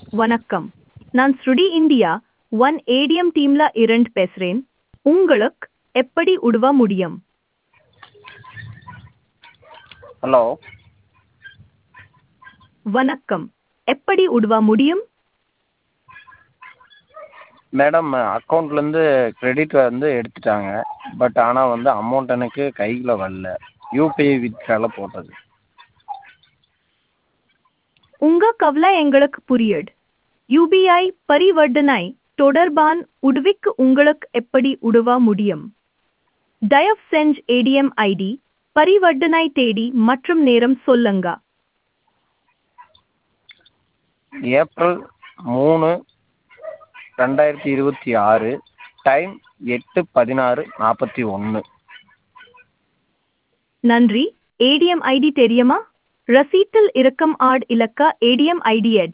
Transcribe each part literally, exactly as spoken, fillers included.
வணக்கம். நான் ஸ்ருடி India one ATM டீம்ல இருந்து பேசுறேன். உங்களுக்கு எப்படி உதவ முடியும்? ஹலோ. வணக்கம். எப்படி உதவ முடியும்? மேடம் அக்கௌண்ட்லேருந்து கிரெடிட் வந்து எடுத்துட்டாங்க. பட் ஆனால் வந்து அமௌண்ட் எனக்கு கையில் வரல. யூபிஐ வித்ட்ரால போட்டது. உங்க கவலை எங்களுக்கு புரியுது. யூபிஐ பரிவர்த்தனை தொடர்பான உதவிக்கு உங்களுக்கு எப்படி உதவ முடியும்? தயவு செஞ்சு ஏடிஎம் ஐடி, பரிவர்த்தனை தேதி மற்றும் நேரம் சொல்லுங்க. ஏப்ரல் மூணு ரெண்டாயிரத்தி இருபத்தி ஆறு டைம் எட்டு பதினாறு நாற்பத்தி ஒன்று. நன்றி. ஏடிஎம் ஐடி தெரியுமா? ரசீட்டில் இருக்கும் ஆட் இலக்க ஏடிஎம் ஐடி எட்.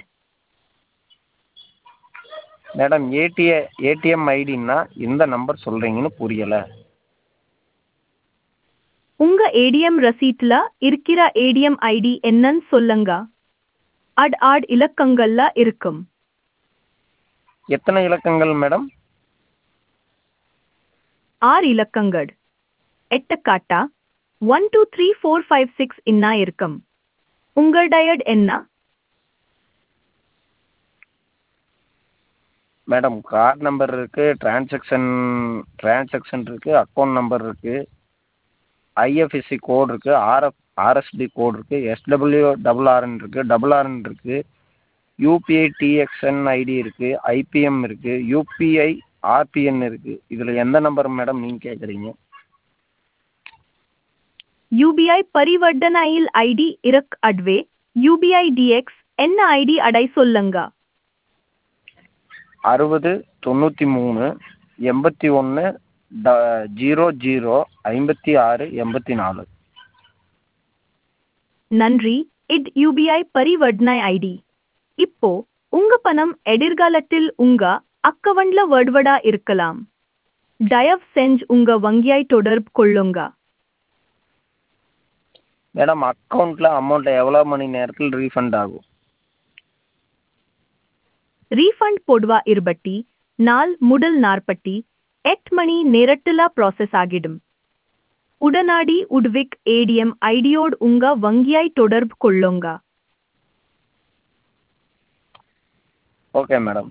மேடம் ஏடிஏ ஏடிஎம் ஐடின்னா எந்த நம்பர் சொல்கிறீங்கன்னு புரியலை. உங்க ஏடிஎம் ரசீட்ல இருக்கிற ஏடிஎம் ஐடி என்னன்னு சொல்லுங்க. அட் ஆட் இலக்கங்கள்ல இருக்கும். எத்தனை இலக்கங்கள் மேடம்? ஆறு இலக்கங்கள். எட்டு காட்டா one two three four five six இன்னா இருக்கும். உங்கள் டயட் என்ன? மேடம் கார்டு நம்பர் இருக்குது, டிரான்சாக்ஷன் டிரான்சாக்ஷன் இருக்குது, அக்கௌண்ட் நம்பர் இருக்குது, ஐஎஃப்எஸ்சி கோட் இருக்குது, ஆர்எஃப் ஆர்எஸ்டி கோட் இருக்குது, எஸ்டபிள்யூ டபுள் ஆர்என் இருக்குது, டபுள் ஆர்என் இருக்குது, யூபிஐ டிஎக்ஸ்என் ஐடி இருக்குது, ஐபிஎம் இருக்குது, யூபிஐ ஆர்பிஎன் இருக்குது. இதில் எந்த நம்பர் மேடம் நீங்கள் கேட்குறீங்க? யூபிஐ பரிவர்த்தனையில் ஐடி இருக்கு அட்வே யூபிஐ டிஎக்ஸ் என்ன ஐடி அடை சொல்லுங்க. அறுபது தொண்ணூற்றி மூணு எண்பத்தி ஒன்று ட ஜீரோ ஜீரோ ஐம்பத்தி ஆறு எண்பத்தி நாலு. நன்றி. இட் யூபிஐ பரிவர்த்தனை ஐடி. இப்போ உங்க பணம் எதிர்காலத்தில் உங்க அக்கவுண்ட்ல வர்வடா இருக்கலாம். தயவு செஞ்சு உங்க வங்கியை தொடர்பு கொள்ளுங்க. மேடம் அக்கௌண்ட்டில் அமௌண்ட் எவ்வளோ மணி நேரத்தில் ரீஃபண்ட் ஆகும்? ரீஃபண்ட் போடுவா இருபட்டி நாள் முதல் நாற்பத்தி எட்டு மணி நேரத்துல ப்ராசஸ் ஆகிடும். உடனடி உட்விக் ஏடிஎம் ஐடியோடு உங்க வங்கியை தொடர்பு கொள்ளுங்க. Okay madam.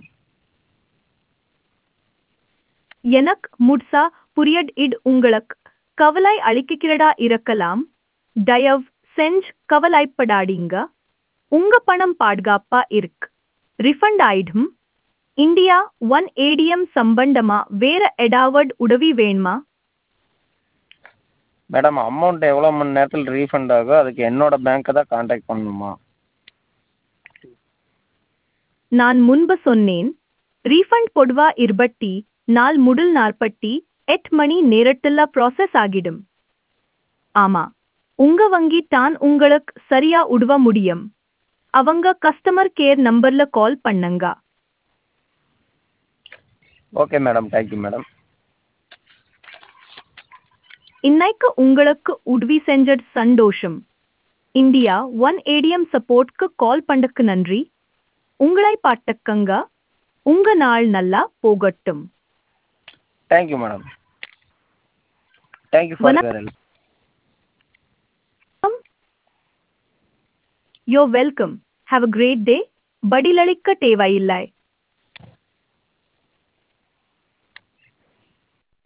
எனக்கு முட்சா புரியட் இட் உங்களுக்கு கவலை அளிக்கிறதா இருக்கலாம். தயவு செஞ்சு கவலைப்படாதீங்க. உங்க பணம் பாதுகாப்பா இருக்கு. ரிஃபண்ட் ஆயிடும். இந்தியா ஒன் ஏடிஎம் சம்பந்தமா வேற ஏதாவது உதவி வேணுமா? மேடம் அமௌண்ட் எவ்வளோ மணி நேரத்தில் ரீஃபண்ட் ஆகும்? அதுக்கு என்னோட பேங்க்கை தான் காண்டாக்ட் பண்ணணுமா? நான் முன்பு சொன்னேன். ரீஃபண்ட் போடுவா இருபட்டி நாள் முதல் நாற்பத்தி எட்டு மணி நேரத்துல ப்ராசஸ் ஆகிடும். ஆமா, உங்க வங்கி தான் உங்களுக்கு சரியா உதவ முடியும். அவங்க கஸ்டமர் கேர் நம்பர்ல கால் பண்ணுங்க. Okay madam. Thank you madam. இன்னைக்கு உங்களுக்கு உதவி செஞ்சது சந்தோஷம். இந்தியா ஒன் ஏடிஎம் சப்போர்ட்க்கு கால் பண்ணக்கு நன்றி. உங்களை பாட்டுக்கங்க. உங்க நாள் நல்லா போகட்டும். Thank you madam. Thank you for your help. You're welcome. Have a great day. பதிலளிக்க தேவையில்லை.